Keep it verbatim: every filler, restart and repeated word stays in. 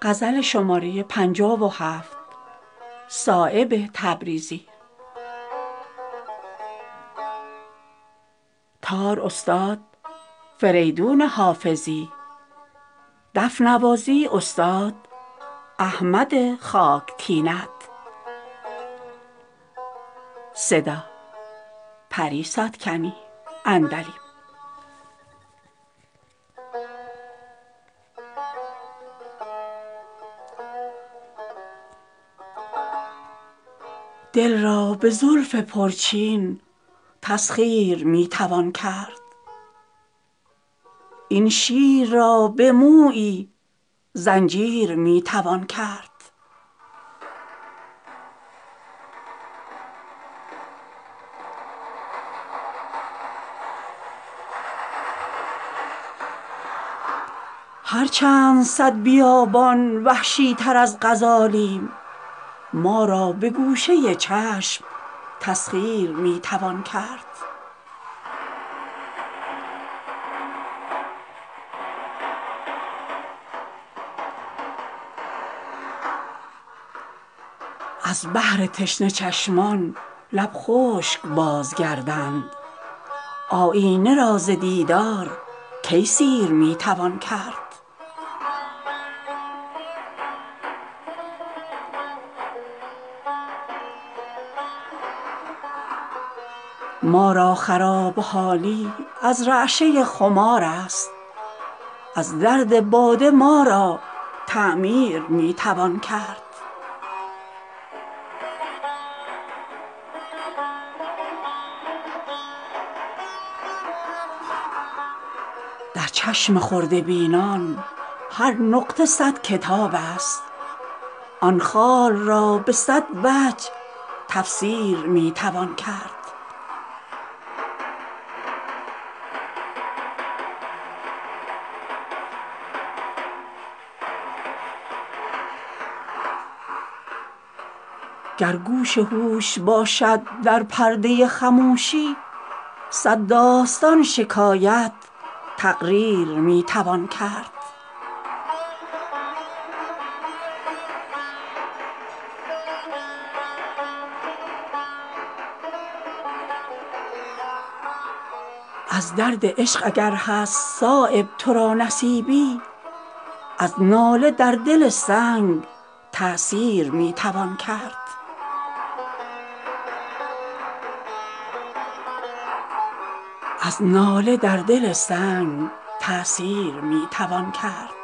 غزل شماره پنجاه و هفت. صایب تبریزی. تار استاد فریدون حافظی. دف نوازی استاد احمد خاکتینت. صدا پری ساتکنی اندلی. دل را به زلف پرچین تسخیر می توان کرد، این شیر را به مویی زنجیر می توان کرد. هر چند صد بیابان وحشی تر از غزالیم، ما را به گوشه چشم تسخیر می توان کرد. از بهر تشنه چشمان لب خشک بازگردند، آیینه را ز دیدار کی سیر می توان کرد. ما را خراب حالی از رعشه خمار است، از درد باده ما را تعمیر می توان کرد. در چشم خرده بینان هر نقطه صد کتاب است، آن خال را به صد وجه تفسیر می توان کرد. گر گوش هوش باشد در پرده خموشی، صد داستان شکایت تقریر می توان کرد. از درد عشق اگر هست صایب ترا نصیبی، از ناله در دل سنگ تأثیر می توان کرد. از ناله در دل سنگ تأثیر می توان کرد.